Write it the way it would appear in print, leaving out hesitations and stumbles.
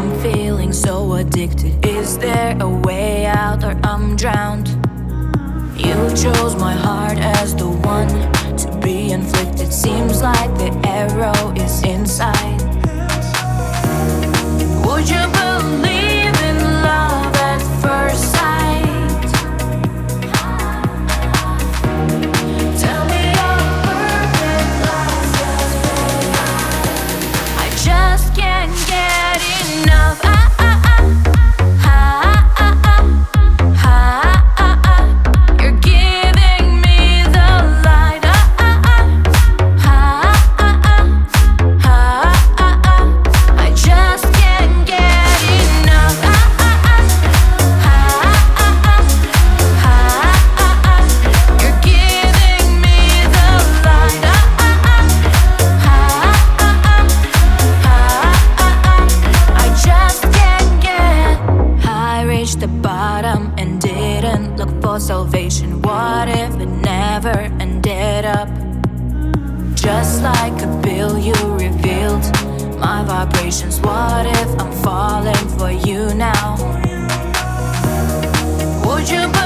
I'm feeling so addicted. Is there a way out or I'm drowned? You chose my heart as the one to be inflicted. Seems like the arrow is inside. Would you believe in love at first sight? Tell me you're perfect love. I just can't get enough. You're giving me the light. I just can't get enough. You're giving me the light. I just can't get. I reached the bottom and didn't look for salvation. What if it never ended up? Just like a bill, you revealed my vibrations. What if I'm falling for you now? Would you